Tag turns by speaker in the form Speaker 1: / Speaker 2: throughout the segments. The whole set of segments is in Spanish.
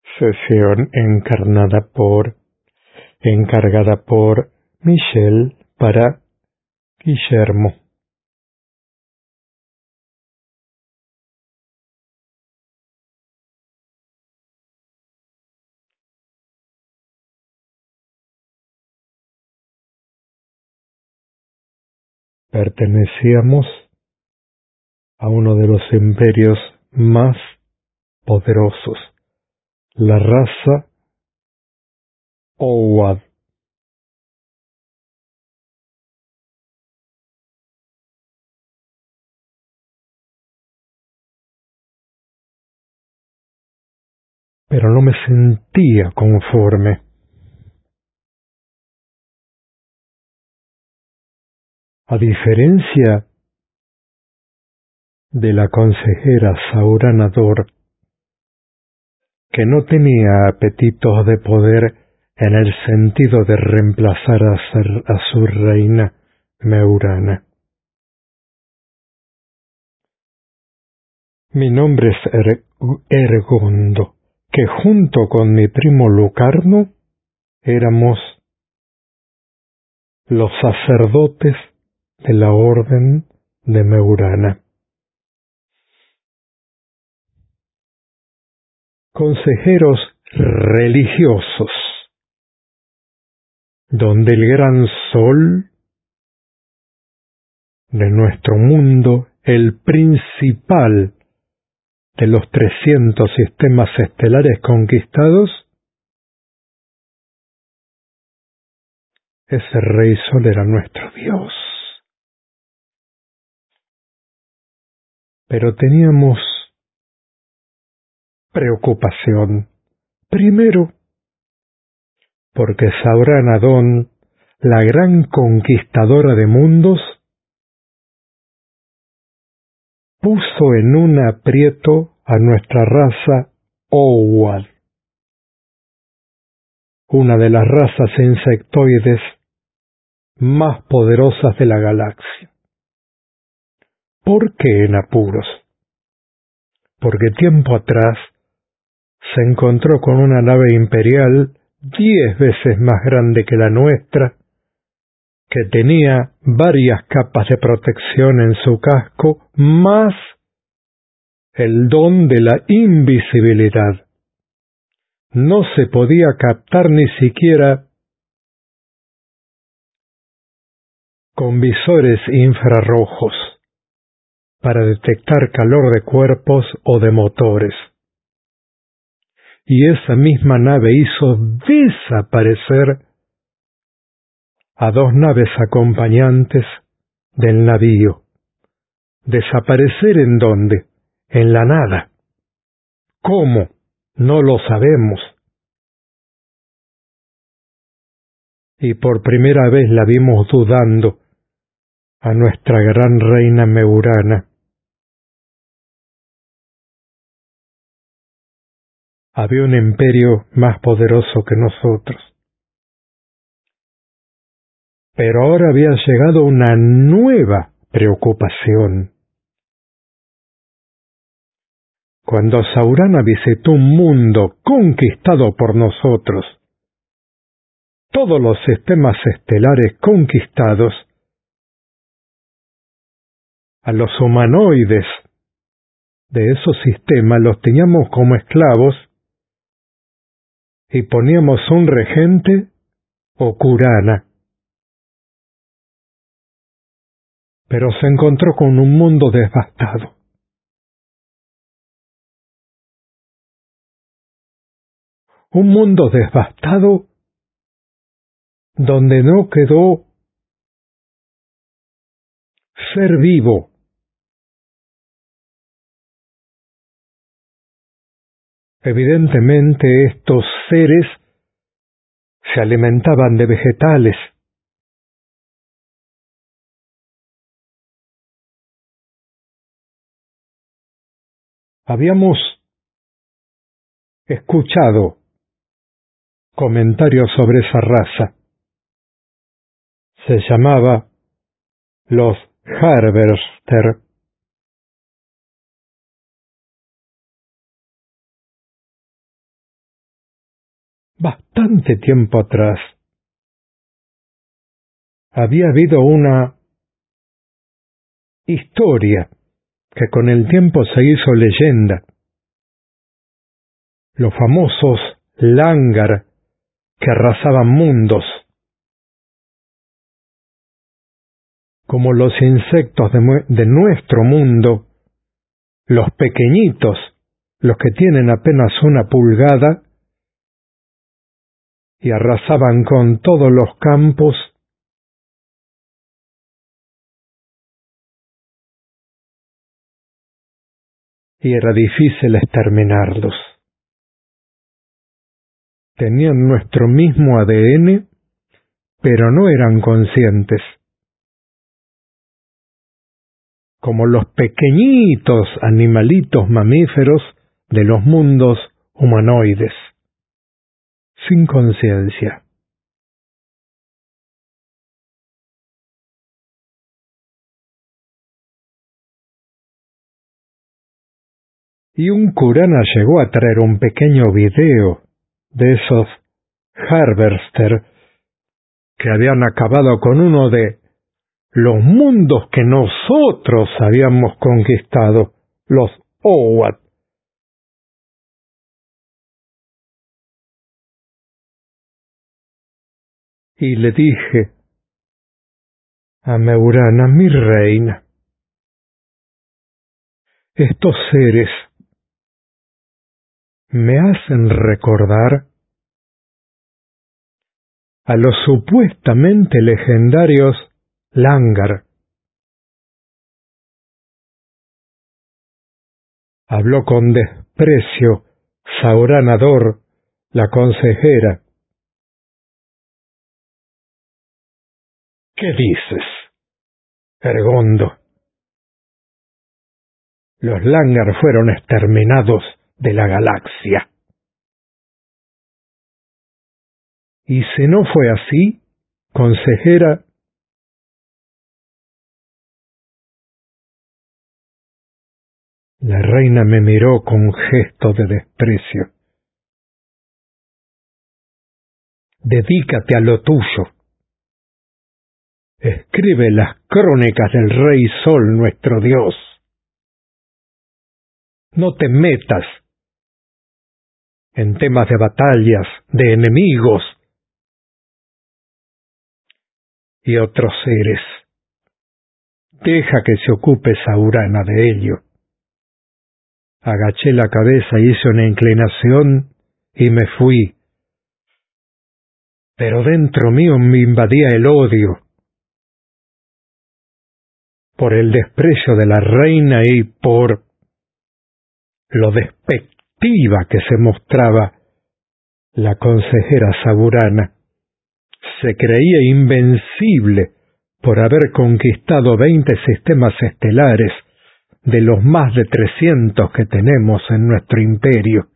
Speaker 1: Sesión encargada por Michelle para Guillermo. Pertenecíamos a uno de los imperios más poderosos, la raza Owad. Pero no me sentía conforme. A diferencia de la consejera Saurana Dor, que no tenía apetitos de poder en el sentido de reemplazar a su reina Meurana. Mi nombre es Ergondo, que junto con mi primo Lucarno éramos los sacerdotes de la Orden de Meurana. Consejeros religiosos, donde el gran sol de nuestro mundo, el principal de los 300 sistemas estelares conquistados, ese rey sol era nuestro Dios. Pero teníamos preocupación. Primero, porque Saurana Dawn, la gran conquistadora de mundos, puso en un aprieto a nuestra raza Owad, una de las razas insectoides más poderosas de la galaxia. ¿Por qué en apuros? Porque tiempo atrás se encontró con una nave imperial 10 veces más grande que la nuestra, que tenía varias capas de protección en su casco, más el don de la invisibilidad. No se podía captar ni siquiera con visores infrarrojos para detectar calor de cuerpos o de motores. Y esa misma nave hizo desaparecer a 2 naves acompañantes del navío. ¿Desaparecer en dónde? En la nada. ¿Cómo? No lo sabemos. Y por primera vez la vimos dudando a nuestra gran reina Meurana. Había un imperio más poderoso que nosotros. Pero ahora había llegado una nueva preocupación. Cuando Saurana visitó un mundo conquistado por nosotros, todos los sistemas estelares conquistados, a los humanoides de esos sistemas los teníamos como esclavos y poníamos un regente o curana. Pero se encontró con un mundo devastado. Un mundo devastado donde no quedó ser vivo. Evidentemente estos seres se alimentaban de vegetales. Habíamos escuchado comentarios sobre esa raza. Se llamaba los Harvester. bastante tiempo atrás, había habido una historia que con el tiempo se hizo leyenda. Los famosos Langar que arrasaban mundos, como los insectos de nuestro mundo, los pequeñitos, los que tienen apenas una pulgada, y arrasaban con todos los campos, y era difícil exterminarlos. Tenían nuestro mismo ADN, pero no eran conscientes. Como los pequeñitos animalitos mamíferos de los mundos humanoides, sin conciencia. Y un Kurana llegó a traer un pequeño video de esos Harvester que habían acabado con uno de los mundos que nosotros habíamos conquistado, los Owat. Y le dije a Meurana, mi reina, estos seres me hacen recordar a los supuestamente legendarios Langar. Habló con desprecio Saurana Dor, la consejera. ¿Qué dices, Ergondo? Los Langar fueron exterminados de la galaxia. Y si no fue así, consejera, la reina me miró con gesto de desprecio. Dedícate a lo tuyo. Escribe las crónicas del Rey Sol, nuestro Dios. No te metas en temas de batallas, de enemigos y otros seres. Deja que se ocupe Saurana de ello. Agaché la cabeza, hice una inclinación y me fui. Pero dentro mío me invadía el odio por el desprecio de la reina y por lo despectiva que se mostraba la consejera Saurana. Se creía invencible por haber conquistado 20 sistemas estelares de los más de 300 que tenemos en nuestro imperio.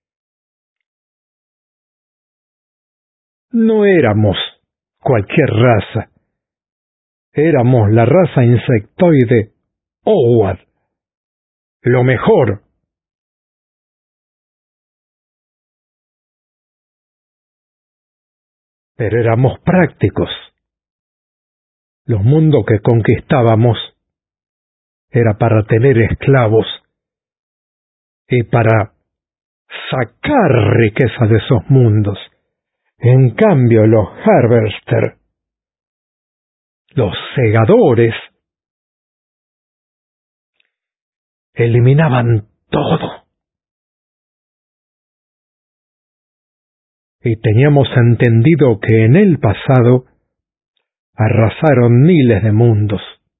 Speaker 1: No éramos cualquier raza. Éramos la raza insectoide Owad, lo mejor. Pero éramos prácticos. Los mundos que conquistábamos era para tener esclavos y para sacar riqueza de esos mundos. En cambio, los Harvester, los segadores, eliminaban todo. Y teníamos entendido que en el pasado arrasaron miles de mundos.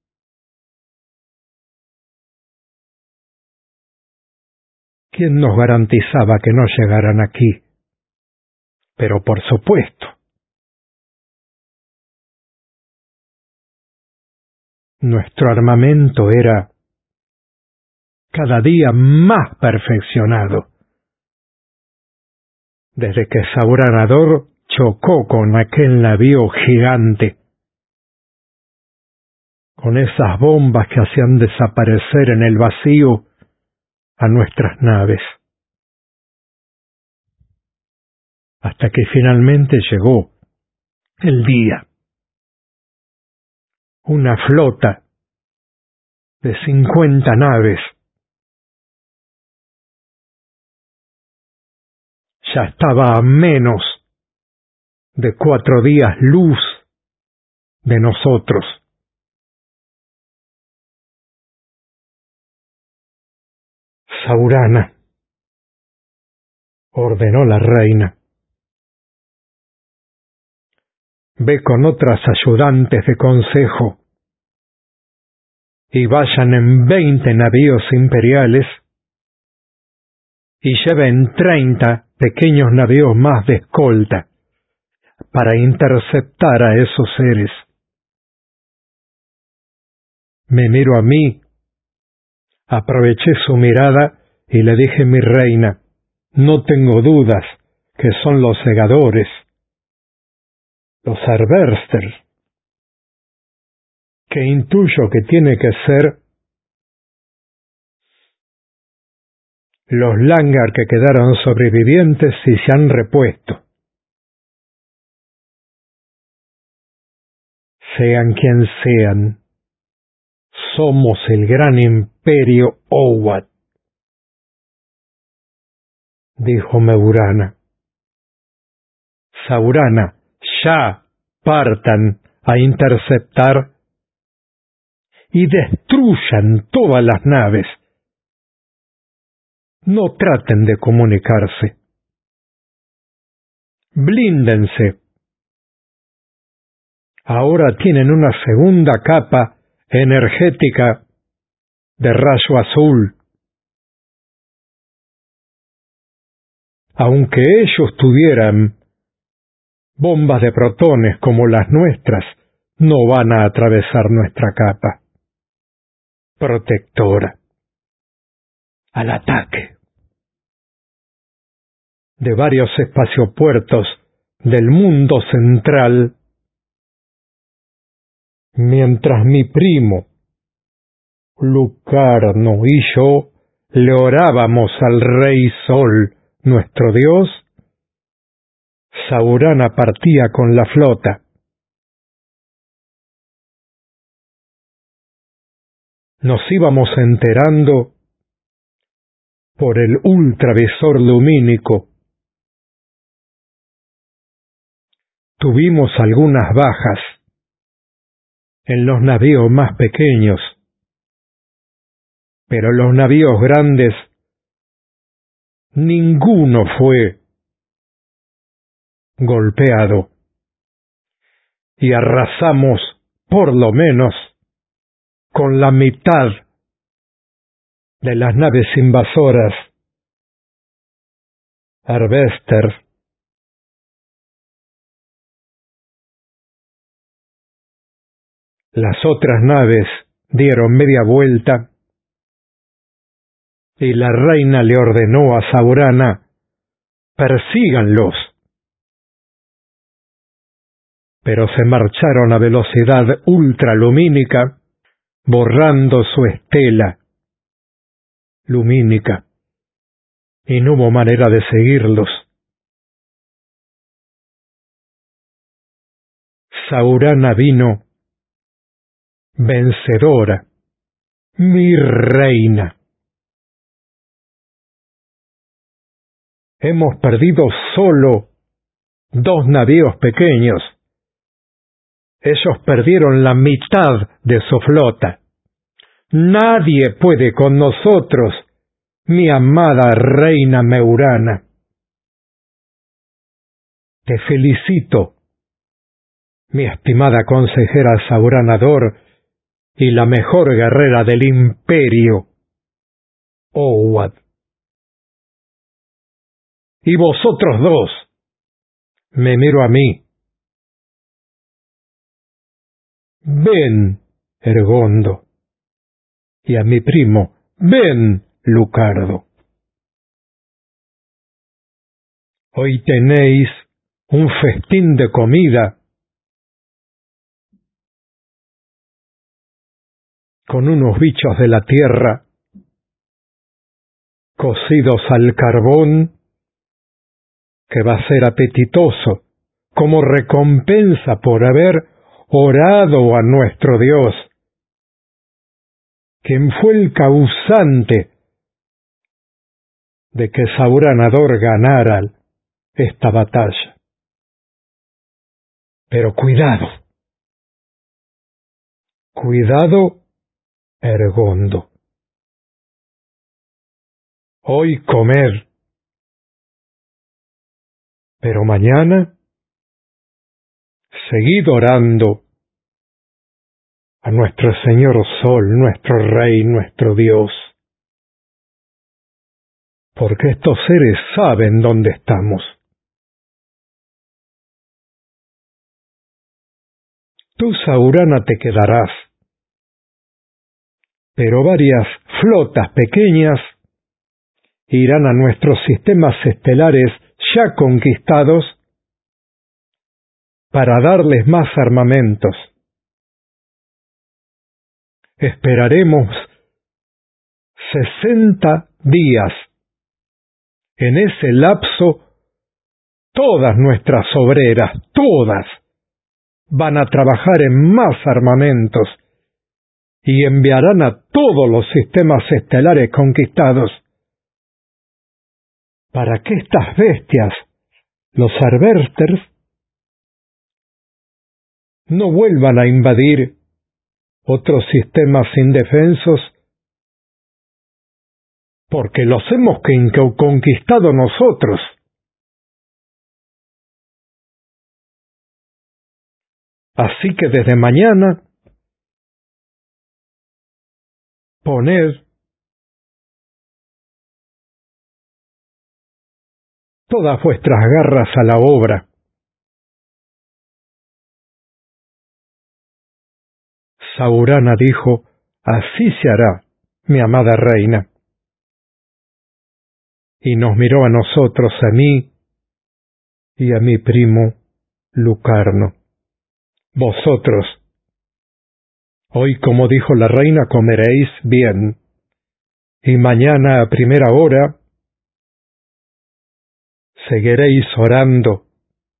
Speaker 1: ¿Quién nos garantizaba que no llegaran aquí? Pero por supuesto, nuestro armamento era cada día más perfeccionado. Desde que Saurana Dor chocó con aquel navío gigante, con esas bombas que hacían desaparecer en el vacío a nuestras naves. hasta que finalmente llegó el día. Una flota de 50 naves ya estaba a menos de 4 días luz de nosotros. Saurana, ordenó la reina, ve con otras ayudantes de consejo y vayan en 20 navíos imperiales y lleven 30 pequeños navíos más de escolta para interceptar a esos seres. Me miro a mí, aproveché su mirada y le dije: mi reina, no tengo dudas que son los segadores, los Harvesters, que intuyo que tiene que ser los Langar que quedaron sobrevivientes y se han repuesto. Sean quien sean, somos el gran imperio Owad, dijo Meburana. Saurana, ya partan a interceptar y destruyan todas las naves. No traten de comunicarse. Blíndense. Ahora tienen una segunda capa energética de rayo azul. Aunque ellos tuvieran bombas de protones como las nuestras, no van a atravesar nuestra capa protectora. Al ataque. De varios espaciopuertos del mundo central, mientras mi primo Lucarno y yo le orábamos al Rey Sol, nuestro Dios, Saurana partía con la flota. Nos íbamos enterando por el ultravisor lumínico. Tuvimos algunas bajas en los navíos más pequeños, pero los navíos grandes, ninguno fue golpeado, y arrasamos, por lo menos, con la mitad de las naves invasoras Harvester. Las otras naves dieron media vuelta y la reina le ordenó a Saurana: persíganlos. Pero se marcharon a velocidad ultralumínica, borrando su estela lumínica, y no hubo manera de seguirlos. Saurana vino vencedora, mi reina. Hemos perdido solo 2 navíos pequeños. Ellos perdieron la mitad de su flota. Nadie puede con nosotros, mi amada reina Meurana. Te felicito, mi estimada consejera Saurana Dor y la mejor guerrera del imperio Owad. Y vosotros dos, me miro a mí. Ven, Ergondo, y a mi primo, ven, Lucardo. Hoy tenéis un festín de comida con unos bichos de la tierra cocidos al carbón que va a ser apetitoso como recompensa por haber orado a nuestro Dios, quien fue el causante de que Sauranador ganara esta batalla. Pero cuidado, Ergondo. Hoy comer, pero mañana seguid orando a nuestro Señor Sol, nuestro Rey, nuestro Dios, porque estos seres saben dónde estamos. Tú, Saurana, te quedarás, pero varias flotas pequeñas irán a nuestros sistemas estelares ya conquistados para darles más armamentos. Esperaremos 60 días. En ese lapso, todas nuestras obreras, todas, van a trabajar en más armamentos y enviarán a todos los sistemas estelares conquistados para que estas bestias, los Harvesters, no vuelvan a invadir otros sistemas indefensos, porque los hemos conquistado nosotros. Así que desde mañana, poned todas vuestras garras a la obra. Saurana dijo: así se hará, mi amada reina. Y nos miró a nosotros, a mí y a mi primo Lucarno. Vosotros, hoy, como dijo la reina, comeréis bien, y mañana a primera hora seguiréis orando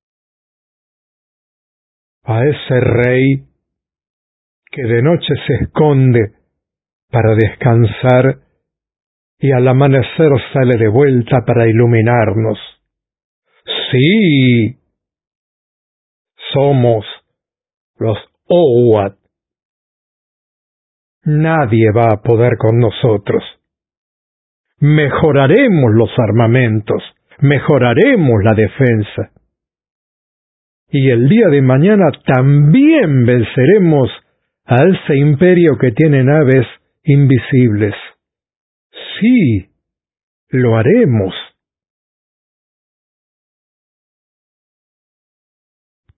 Speaker 1: a ese rey que de noche se esconde para descansar y al amanecer sale de vuelta para iluminarnos. Sí, somos los Owat. Nadie va a poder con nosotros. Mejoraremos los armamentos, mejoraremos la defensa. Y el día de mañana también venceremos a ese imperio que tiene naves invisibles. Sí, lo haremos.